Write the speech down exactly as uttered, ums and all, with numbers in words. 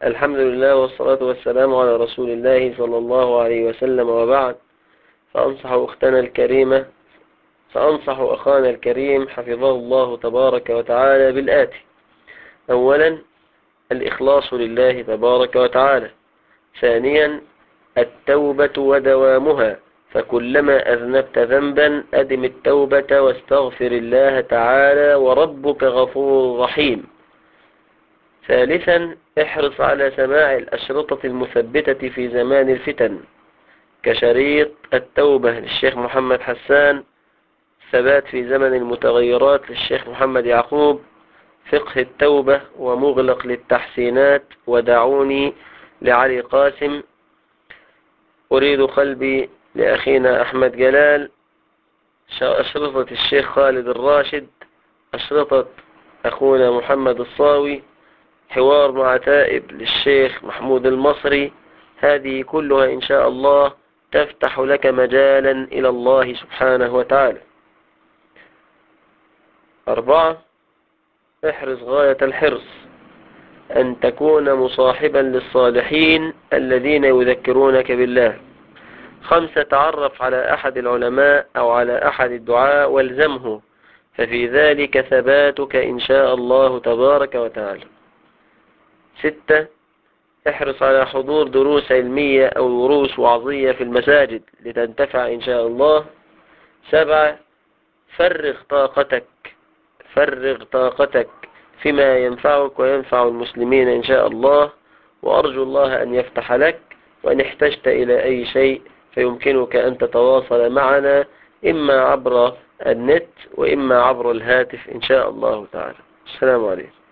الحمد لله والصلاة والسلام على رسول الله صلى الله عليه وسلم، وبعد. فأنصح أختنا الكريمة فأنصح أخانا الكريم حفظه الله تبارك وتعالى بالآتي: أولا، الإخلاص لله تبارك وتعالى. ثانيا، التوبة ودوامها، فكلما أذنبت ذنبا أدم التوبة واستغفر الله تعالى وربك غفور رحيم. ثالثا، احرص على سماع الأشرطة المثبتة في زمان الفتن، كشريط التوبة للشيخ محمد حسان، ثبات في زمن المتغيرات للشيخ محمد يعقوب، فقه التوبة ومغلق للتحسينات، ودعوني لعلي قاسم، أريد قلبي لأخينا أحمد جلال، أشرطة الشيخ خالد الراشد، أشرطة أخونا محمد الصاوي، حوار مع تائب للشيخ محمود المصري. هذه كلها إن شاء الله تفتح لك مجالا إلى الله سبحانه وتعالى. أربعة، احرص غاية الحرص أن تكون مصاحبا للصالحين الذين يذكرونك بالله. خمسة، تعرف على أحد العلماء أو على أحد الدعاء والزمه، ففي ذلك ثباتك إن شاء الله تبارك وتعالى. ستة، احرص على حضور دروس علمية أو دروس وعظية في المساجد لتنتفع إن شاء الله. سبعة، فرغ طاقتك فرغ طاقتك فيما ينفعك وينفع المسلمين إن شاء الله، وأرجو الله أن يفتح لك. وإن احتجت إلى أي شيء فيمكنك أن تتواصل معنا إما عبر النت وإما عبر الهاتف إن شاء الله تعالى. السلام عليكم.